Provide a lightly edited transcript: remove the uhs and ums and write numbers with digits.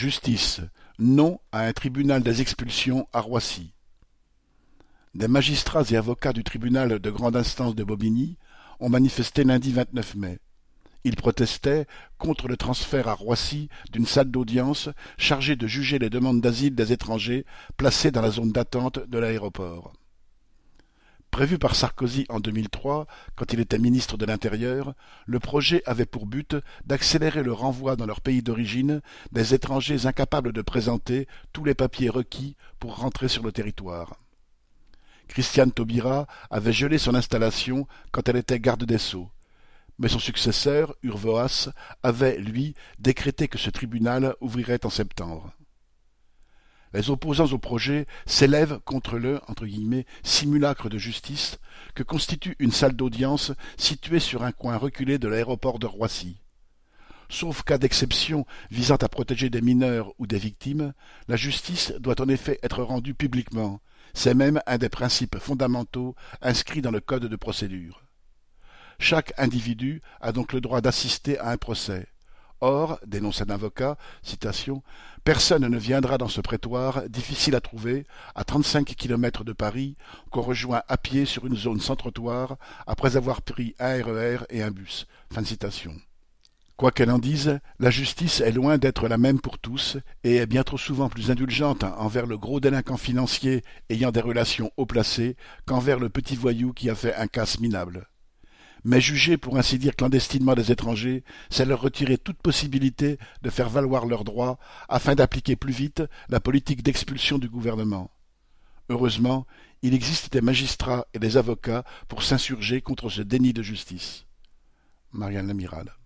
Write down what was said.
Justice. Non à un tribunal des expulsions à Roissy. Des magistrats et avocats du tribunal de grande instance de Bobigny ont manifesté lundi 29 mai. Ils protestaient contre le transfert à Roissy d'une salle d'audience chargée de juger les demandes d'asile des étrangers placés dans la zone d'attente de l'aéroport. Prévu par Sarkozy en 2003, quand il était ministre de l'Intérieur, le projet avait pour but d'accélérer le renvoi dans leur pays d'origine des étrangers incapables de présenter tous les papiers requis pour rentrer sur le territoire. Christiane Taubira avait gelé son installation quand elle était garde des Sceaux. Mais son successeur, Urvoas, avait, lui, décrété que ce tribunal ouvrirait en septembre. Les opposants au projet s'élèvent contre le « simulacre de justice » que constitue une salle d'audience située sur un coin reculé de l'aéroport de Roissy. Sauf cas d'exception visant à protéger des mineurs ou des victimes, la justice doit en effet être rendue publiquement. C'est même un des principes fondamentaux inscrits dans le Code de procédure. Chaque individu a donc le droit d'assister à un procès. Or, dénonce un avocat, citation, « Personne ne viendra dans ce prétoire, difficile à trouver, à 35 kilomètres de Paris, qu'on rejoint à pied sur une zone sans trottoir, après avoir pris un RER et un bus. » Fin de citation. Quoi qu'elle en dise, la justice est loin d'être la même pour tous et est bien trop souvent plus indulgente envers le gros délinquant financier ayant des relations haut placées qu'envers le petit voyou qui a fait un casse minable. Mais juger pour ainsi dire clandestinement des étrangers, c'est leur retirer toute possibilité de faire valoir leurs droits afin d'appliquer plus vite la politique d'expulsion du gouvernement. Heureusement, il existe des magistrats et des avocats pour s'insurger contre ce déni de justice. Marianne Lamiral.